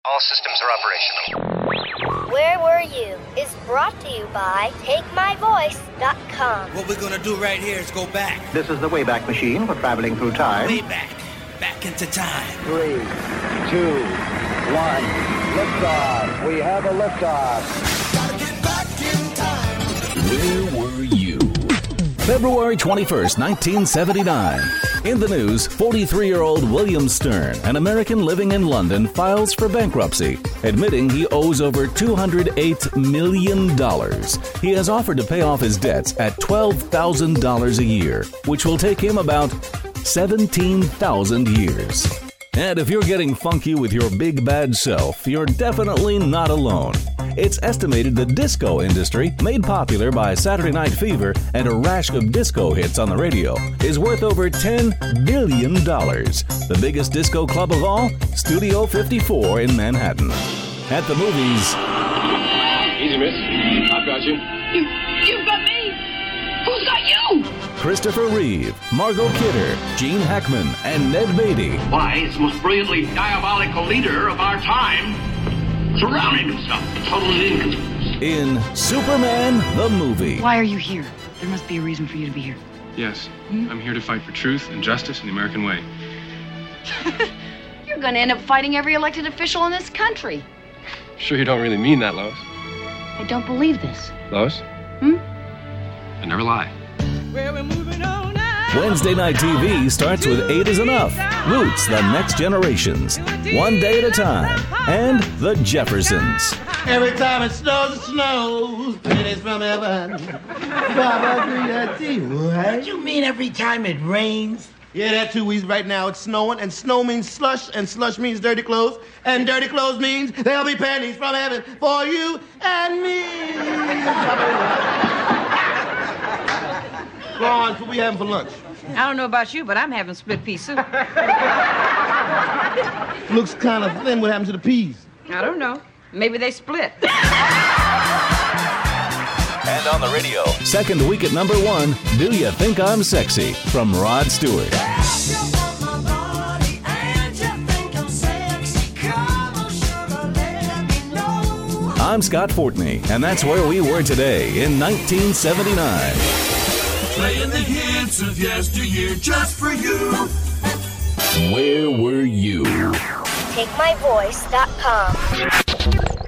All systems are operational. Where Were You is brought to you by TakeMyVoice.com. What we're gonna do right here is go back. This is the Wayback Machine for traveling through time. Way back. Back into time. 3, 2, 1. Liftoff. We have a liftoff. Gotta get back in time. Where were you? February 21st, 1979. In the news, 43-year-old William Stern, an American living in London, files for bankruptcy, admitting he owes over $208 million. He has offered to pay off his debts at $12,000 a year, which will take him about 17,000 years. And if you're getting funky with your big bad self, you're definitely not alone. It's estimated the disco industry, made popular by Saturday Night Fever and a rash of disco hits on the radio, is worth over $10 billion. The biggest disco club of all? Studio 54 in Manhattan. At the movies... Easy, miss. I've got you. You've got me? Who's got you? Christopher Reeve, Margot Kidder, Gene Hackman, and Ned Beatty. Why, it's the most brilliantly diabolical leader of our time, surrounding himself with total incompetence. In Superman the Movie. Why are you here? There must be a reason for you to be here. Yes, I'm here to fight for truth and justice in the American way. You're going to end up fighting every elected official in this country. Sure you don't really mean that, Lois? I don't believe this. Lois? I never lie. Wednesday night TV starts with 8 is Enough, Roots, The Next Generations, One Day at a Time, and The Jeffersons. Every time it snows, pennies from heaven. Baba, do that to you, right? What you mean every time it rains? Yeah, that too. Right now it's snowing, and snow means slush, and slush means dirty clothes, and dirty clothes means there'll be pennies from heaven for you and me. Go on, what we having for lunch? I don't know about you, but I'm having split pea soup. Looks kind of thin. What happened to the peas? I don't know. Maybe they split. And on the radio, second week at number 1, Do You Think I'm Sexy? From Rod Stewart. I'm Scott Fortney, and that's where we were today in 1979. Playing the hits of yesteryear just for you. Where were you? TakeMyVoice.com.